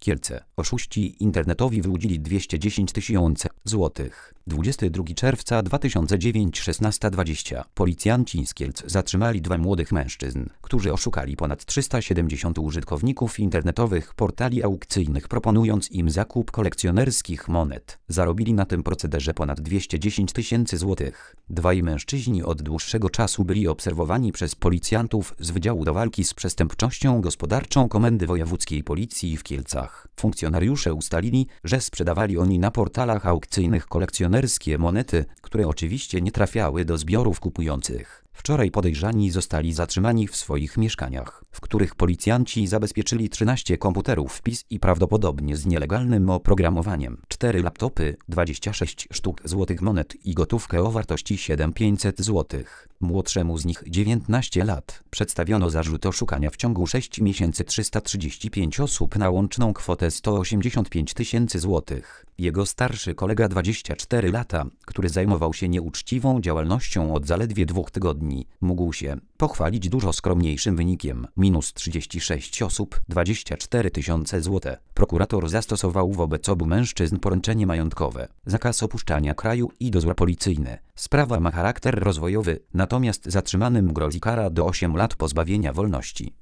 Kielce. Oszuści internetowi wyłudzili 210 000 złotych. 22 czerwca 2009, 16:20. Policjanci z Kielc zatrzymali 2 młodych mężczyzn, którzy oszukali ponad 370 użytkowników internetowych portali aukcyjnych, proponując im zakup kolekcjonerskich monet. Zarobili na tym procederze ponad 210 000 złotych. Dwaj mężczyźni od dłuższego czasu byli obserwowani przez policjantów z Wydziału do Walki z Przestępczością Gospodarczą Komendy Wojewódzkiej Policji w Kielcach. Funkcjonariusze ustalili, że sprzedawali oni na portalach aukcyjnych kolekcjonerskie monety, które oczywiście nie trafiały do zbiorów kupujących. Wczoraj podejrzani zostali zatrzymani w swoich mieszkaniach, w których policjanci zabezpieczyli 13 komputerów PiS i prawdopodobnie z nielegalnym oprogramowaniem, 4 laptopy, 26 sztuk złotych monet i gotówkę o wartości 7500 złotych. Młodszemu z nich 19 lat. Przedstawiono zarzut oszukania w ciągu 6 miesięcy 335 osób na łączną kwotę 185 000 złotych. Jego starszy kolega 24 lata, który zajmował się nieuczciwą działalnością od zaledwie 2 tygodni, mógł się pochwalić dużo skromniejszym wynikiem -36 osób, 24 000 zł. Prokurator zastosował wobec obu mężczyzn poręczenie majątkowe, zakaz opuszczania kraju i dozór policyjny. Sprawa ma charakter rozwojowy, natomiast zatrzymanym grozi kara do 8 lat pozbawienia wolności.